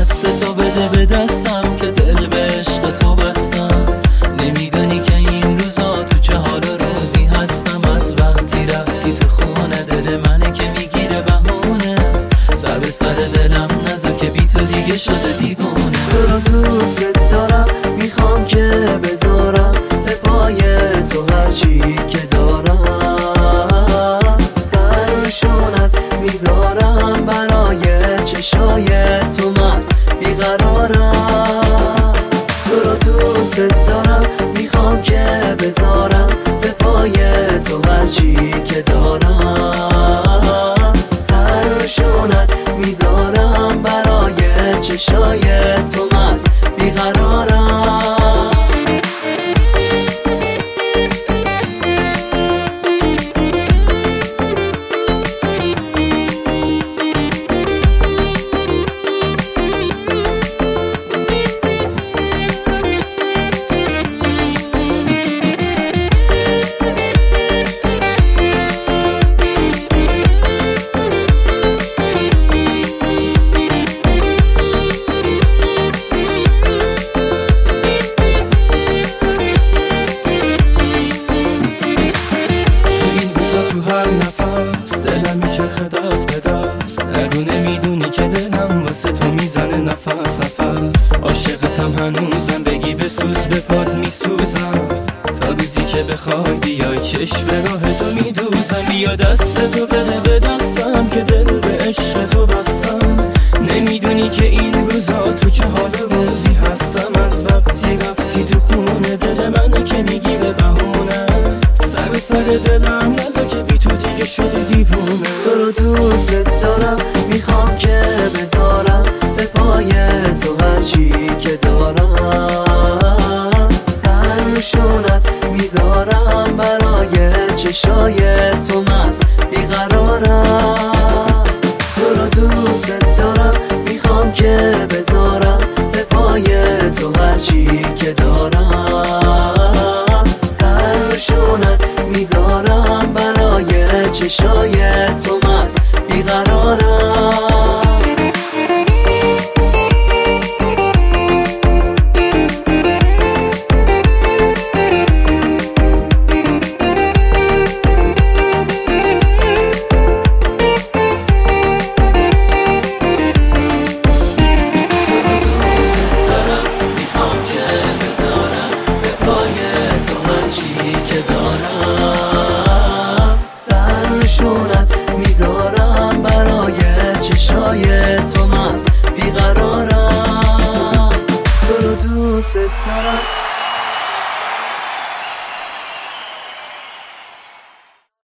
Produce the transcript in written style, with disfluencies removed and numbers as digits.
دست تو بده به دستم که دل به عشق تو بستم. نمیدونی که این روزا تو چه حال و روزی هستم. از وقتی رفتی تو خونه دل منه که میگیره بهونه. سر به سر دلم نذار که بی تو دیگه شده دیوونه. تو رو دوست دارم میخوام که بذارم به پای تو هرچی که دارم. سر روشونت میذارم برای چشای تو من بیقرارم. تو رو دوست دارم میخوام که بذارم به پای تو هرچی که دارم. سر روشونت میذارم برای چشای تو من بیقرارم. دلم میچرخه دست به دست. نگو نمیدونی که دلم واسه تو میزنه نفس نفس. عاشقتم هنوزم بگی بسوز به پاد میسوزم. تا روزی که بخوای بیای چشم به راه تو میدوزم. بیا دست تو بده به دستم که دل به عشق تو بستم. نمیدونی که این روزا تو چه حال روزی هستم. از وقتی رفتی تو خونه دل منه که میگیره بهونه. سر به سر دلم نذار که بی تو دیگه شده دیوونه. تو رو دوست دارم میخوام که بذارم به پای تو هرچی که دارم. سر روشونت میذارم برای چشای تو من بیقرارم. تو رو دوست دارم میخوام که بذارم به پای تو هرچی که دارم. سر روشونت میذارم برای چشای تو من بیقرارم. میذارم برای چشای تو من بیقرارم. تو رو دوست دارم.